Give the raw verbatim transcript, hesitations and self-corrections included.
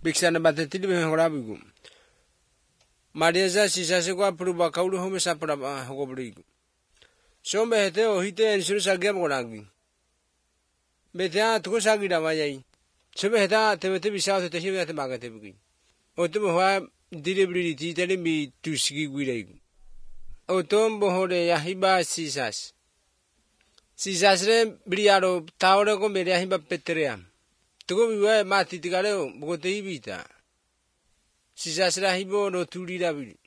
Bixana batetili be horabigu. Mariaza sisasegwa pruba kaulu home sapra hogobrigu. Sombe hete o hite ensuru sagya bonagi. Betea tuko sagira mayai. Sobe heta tebete bisao te hiwe te magate bugi. Otomo hwa delivery ti tele mi tusigi gwiregu. Otombo hore yahiba sisas. Sisasre briaro taore ko mere yahiba petream. Tuko biwa mati tigareo bogote ibita. Sisasra hibo no tulira bi.